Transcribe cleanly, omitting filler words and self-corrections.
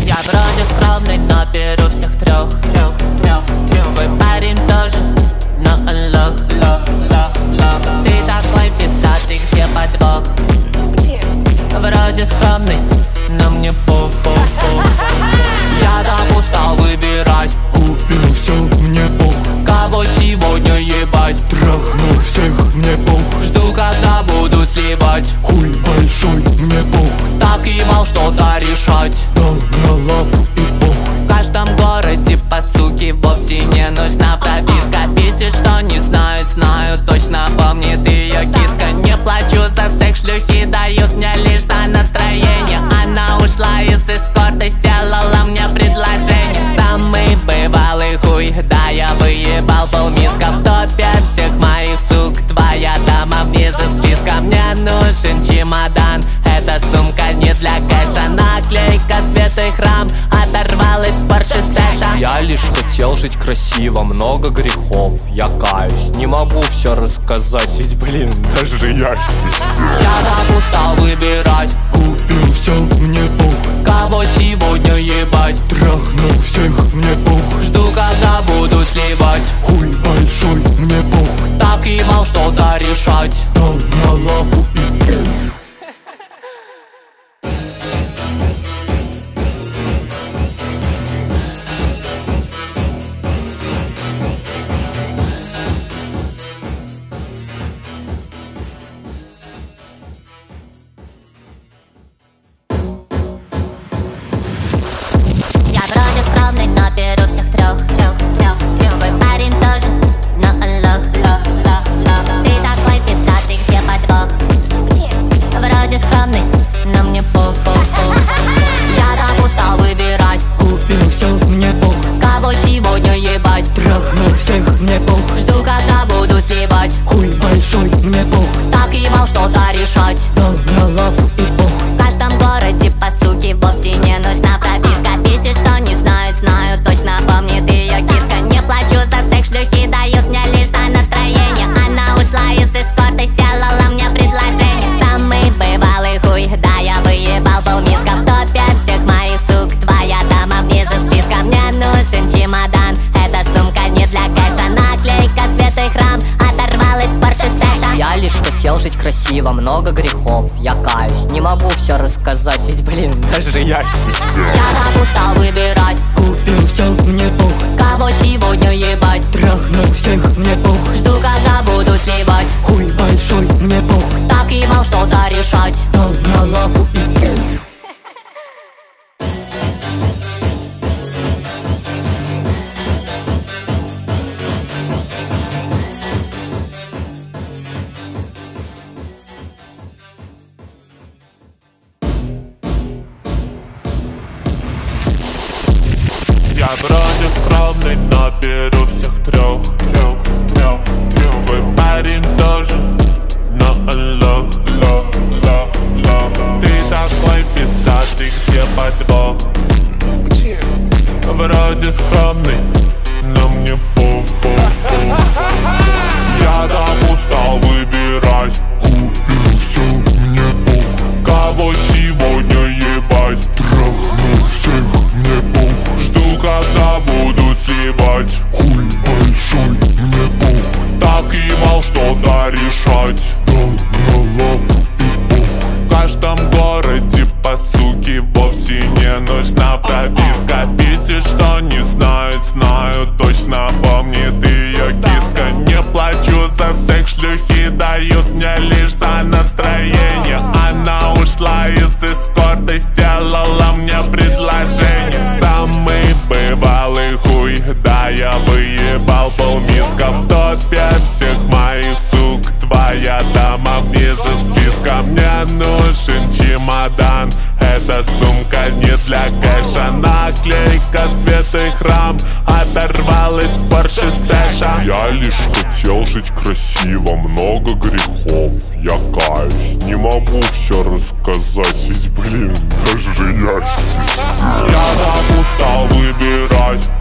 Я вроде скромный, но беру всех трех. Твой парень тоже, но он лох. Ты такой пиздатый, где подвох? Вроде скромный, но мне пух. Я так устал выбирать. Купил все, мне пух. Кого сегодня ебать? Трахну всех, мне пух. Жду, когда буду сливать. Хуй большой, мне пух. Так ебал что-то решать. Дал на лапу и пух. В каждом городе, по суке, вовсе не нужна прописка. Пиздец, что не знают, знаю точно, помнит ее киска. Не плачу за секс, шлюхи дают мне лишь за настроение. Она ушла из эскорта, сделала мне предложение. Самый бывалый хуй, да, я выебал полмиска. В топе всех моих сук, твоя дама вне за списка. Мне нужен чемодан, эта сумка не для кэша. Наклейка Святой Храм, оторвалась Порше Стэша. Я лишь хотел жить красиво, много грехов, я каюсь. Не могу все рассказать, ведь, блин, даже я Я так устал выбирать. Купил все, мне пух. Кого сегодня ебать? Трахну всех, мне пух. Жду, когда буду сливать. Хуй большой, мне пух. Так ебал что-то решать. Дал на лапу и пух. Я вроде скромный, но беру всех трех. Твой парень тоже, но он лох. Ты такой пиздатый, где подвох? Вроде скромный, но мне пух. Я так устал выбирать. Купил все, мне пух. Кого сегодня ебать? Трахну всех, мне пух. Жду, когда буду сливать. Хуй большой, мне пух. Так ебал что-то решать. Дал на лапу и пух. В каждом городе, по суке, вовсе не нужна прописка. Пиздец, что не знают, знаю точно, помнит ее киска. Не плачу за секс, шлюхи дают мне лишь за настроение. Она ушла из эскорта, сделала мне предложение. Самый бывалый хуй, да, я выебал полмиска. В топе всех моих сук, твоя дама вне за списка. Мне нужен чемодан, эта сумка не для кэша. Наклейка Святой Храм, оторвалась Порше Стэша. Я лишь хотел жить красиво, много грехов, я каюсь. Не могу все рассказать, ведь, блин, даже я Я так устал выбирать. Купил все, мне пух. Кого сегодня ебать? Трахну всех, мне пух. Жду, когда буду сливать. Хуй большой, мне пух. Так ебал что-то решать. Дал на лапу и пух. Я вроде скромный, но беру всех трех. Твой парень тоже, но он лох. Ты такой пиздатый, где подвох? Вроде скромный, но мне пух. Я так устал выбирать. Купил все, мне пух. Кого сегодня ебать? Трахну всех, мне пух. Жду, когда буду сливать. Хуй большой, мне пух. Так ебал что-то решать. Дал на лапу и пух. В каждом городе, по суке, вовсе не нужна прописка. Пиздец, что не знают, знаю точно, помнит ее киска. Не плачу за секс, шлюхи дают мне лишь за настроение. Она ушла из эскорта, сделала мне предложение. Самый бывалый хуй, да, я выебал полмиска. В топе всех моих сук, твоя дама вне за списка. Мне нужен чемодан, эта сумка не для кэша. Наклейка Святой Храм, оторвалась Порше Стэша. Я лишь хотел жить красиво, много грехов, я каюсь. Не могу все рассказать, ведь, блин, даже я так устал выбирать.